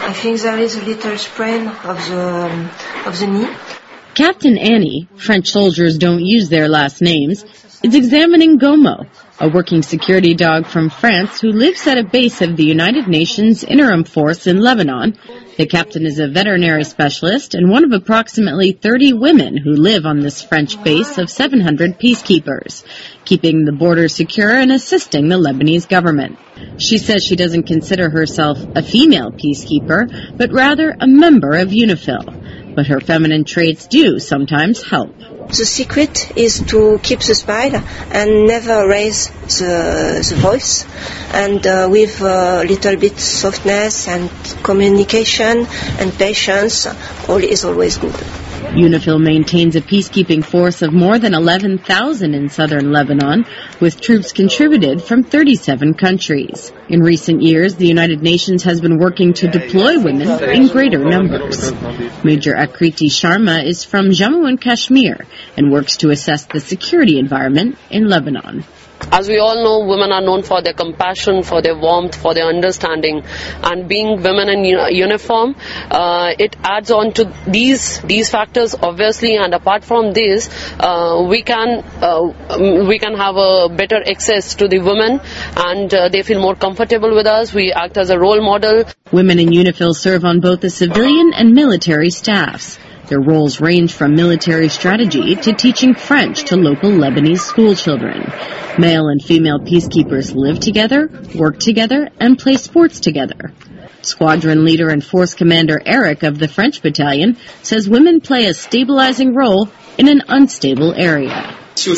I think there is a little sprain of the knee. Captain Annie, French soldiers don't use their last names, is examining Gomo, a working security dog from France who lives at a base of the United Nations Interim Force in Lebanon. The captain is a veterinary specialist and one of approximately 30 women who live on this French base of 700 peacekeepers, keeping the border secure and assisting the Lebanese government. She says she doesn't consider herself a female peacekeeper, but rather a member of UNIFIL. But her feminine traits do sometimes help. The secret is to keep the smile and never raise the voice, and with a little bit softness and communication and patience, all is always good. UNIFIL maintains a peacekeeping force of more than 11,000 in southern Lebanon, with troops contributed from 37 countries. In recent years, the United Nations has been working to deploy women in greater numbers. Major Akriti Sharma is from Jammu and Kashmir and works to assess the security environment in Lebanon. As we all know, women are known for their compassion, for their warmth, for their understanding, and being women in uniform, it adds on to these factors obviously. And apart from this, we can have a better access to the women, and they feel more comfortable with us. We act as a role model. Women in UNIFIL serve on both the civilian and military staffs. Their roles range from military strategy to teaching French to local Lebanese school children. Male and female peacekeepers live together, work together, and play sports together. Squadron leader and force commander Eric of the French battalion says women play a stabilizing role in an unstable area. Here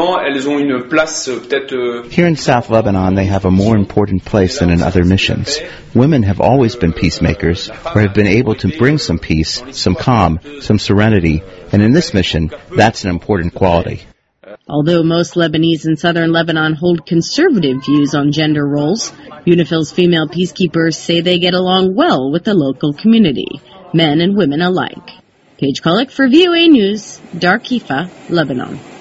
in South Lebanon, they have a more important place than in other missions. Women have always been peacemakers, or have been able to bring some peace, some calm, some serenity, and in this mission, that's an important quality. Although most Lebanese in southern Lebanon hold conservative views on gender roles, UNIFIL's female peacekeepers say they get along well with the local community, men and women alike. Paige Kollick for VOA News, Darkifa, Lebanon.